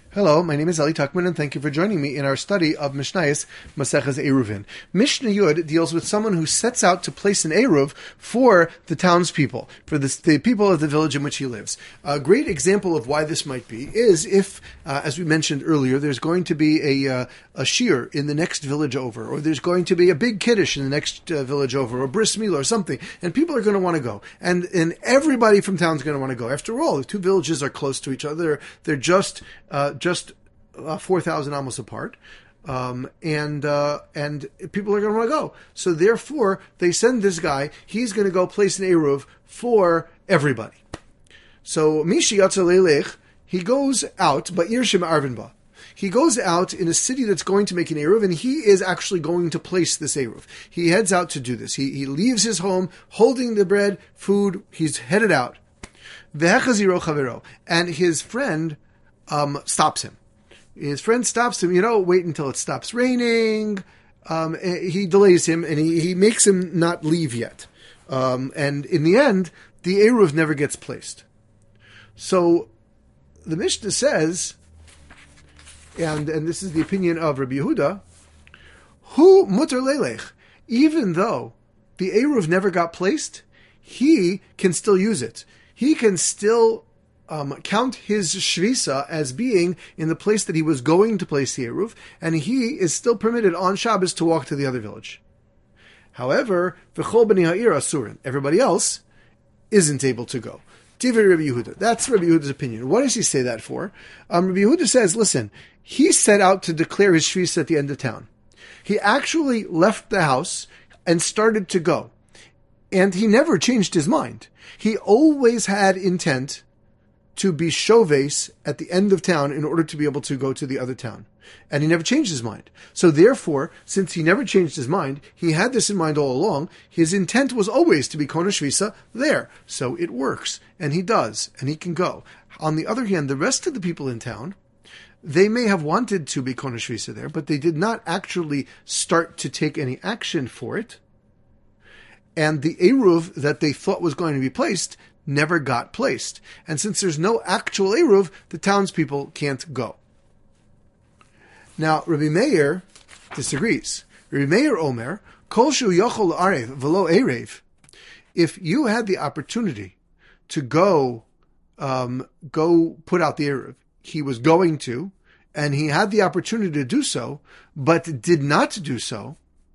Hello, my name is Eli Tuckman, and thank you for joining me in our study of Mishnayos Maseches Eruvin. Mishnah Yud deals with someone who sets out to place an Eruv for the townspeople, for the people of the village in which he lives. A great example of why this might be is if, as we mentioned earlier, there's going to be a shiur in the next village over, or there's going to be a big kiddush in the next village over, or bris milah or something, and people are going to want to go, and everybody from town is going to want to go. After all, the two villages are close to each other; they're just 4,000 amos apart, and people are going to want to go. So therefore, they send this guy. He's going to go place an eruv for everybody. So Mishi Yatzalelech, he goes out, but Yirshim Arvinba. He goes out in a city that's going to make an eruv, and he is actually going to place this eruv. He heads out to do this. He leaves his home, holding the bread, food. He's headed out. Vehechaziro chavero, and his friend stops him. His friend stops him. Wait until it stops raining. He delays him, and he makes him not leave yet. And in the end, the eruv never gets placed. So the Mishnah says, and this is the opinion of Rabbi Yehuda, hu mutar lelech, even though the eruv never got placed, he can still use it. He can still count his shvisa as being in the place that he was going to place the eruv, and he is still permitted on Shabbos to walk to the other village. However, v'chol b'nei ha'ir asurin, everybody else isn't able to go. Divrei Rabbi Yehuda. That's Rabbi Yehuda's opinion. What does he say that for? Rabbi Yehuda says, listen, he set out to declare his shvisa at the end of town. He actually left the house and started to go, and he never changed his mind. He always had intent to be shoves at the end of town in order to be able to go to the other town. And he never changed his mind. So therefore, since he never changed his mind, he had this in mind all along, his intent was always to be Kona Shvisa there. So it works. And he does. And he can go. On the other hand, the rest of the people in town, they may have wanted to be Kona Shvisa there, but they did not actually start to take any action for it. And the eruv that they thought was going to be placed never got placed. And since there's no actual eruv, the townspeople can't go. Now, Rabbi Meir disagrees. Rabbi Meir Omer, Kol shu yochol arev velo erev. If you had the opportunity to go put out the eruv, he was going to, and he had the opportunity to do so, but did not do so.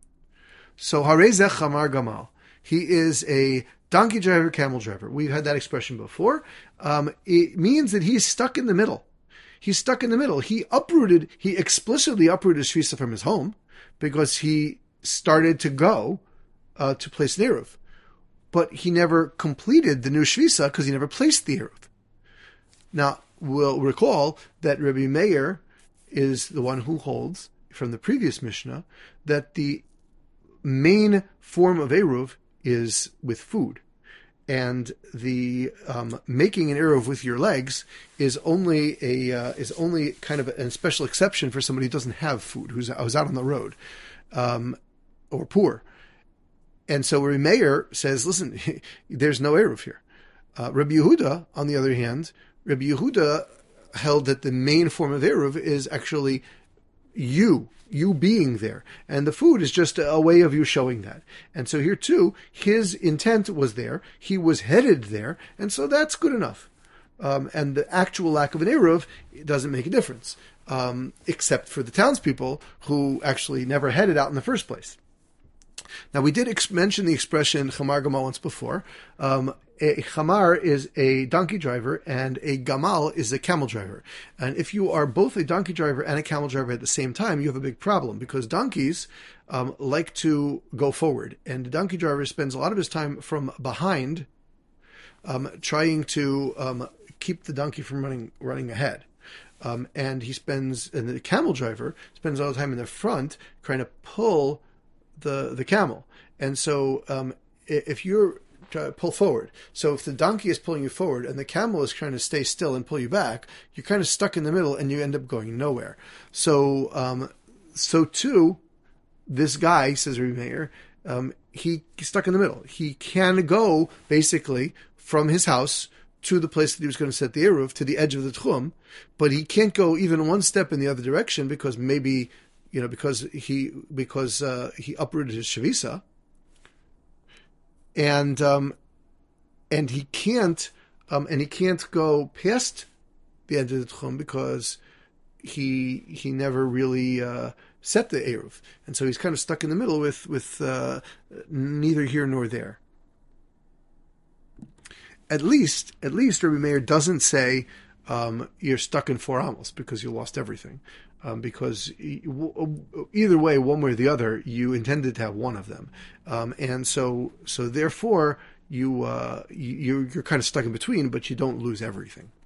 So harei zeh chamar gamal. He is a donkey driver, camel driver. We've had that expression before. It means that he's stuck in the middle. He's stuck in the middle. He explicitly uprooted shvisa from his home because he started to go to place the eruv. But he never completed the new shvisa because he never placed the eruv. Now, we'll recall that Rabbi Meir is the one who holds, from the previous Mishnah, that the main form of eruv is with food, and the making an eruv with your legs is only kind of a special exception for somebody who doesn't have food, who's out on the road, or poor. And so Rabbi Meir says, listen, there's no eruv here. Rabbi Yehuda, on the other hand, Rabbi Yehuda held that the main form of eruv is actually you being there. And the food is just a way of you showing that. And so here too, his intent was there. He was headed there. And so that's good enough. And the actual lack of an eruv doesn't make a difference. Except for the townspeople who actually never headed out in the first place. Now, we did mention the expression chamar gamal once before. A chamar is a donkey driver, and a gamal is a camel driver. And if you are both a donkey driver and a camel driver at the same time, you have a big problem, because donkeys like to go forward. And the donkey driver spends a lot of his time from behind trying to keep the donkey from running ahead. And the camel driver spends all the time in the front trying to pull the camel. And so if you're trying to pull forward, so if the donkey is pulling you forward and the camel is trying to stay still and pull you back, you're kind of stuck in the middle and you end up going nowhere. So too, this guy, says Rabbi Meir, he's stuck in the middle. He can go basically from his house to the place that he was going to set the Eruv, to the edge of the Tchum, but he can't go even one step in the other direction because maybe, because he uprooted his Shavisa, and he can't go past the edge of the Tchum because he never really set the Eruv, and so he's kind of stuck in the middle with neither here nor there. At least Rabbi Meir doesn't say you're stuck in 4 amos because you lost everything, because either way, one way or the other, you intended to have one of them, and so therefore you're kind of stuck in between, but you don't lose everything.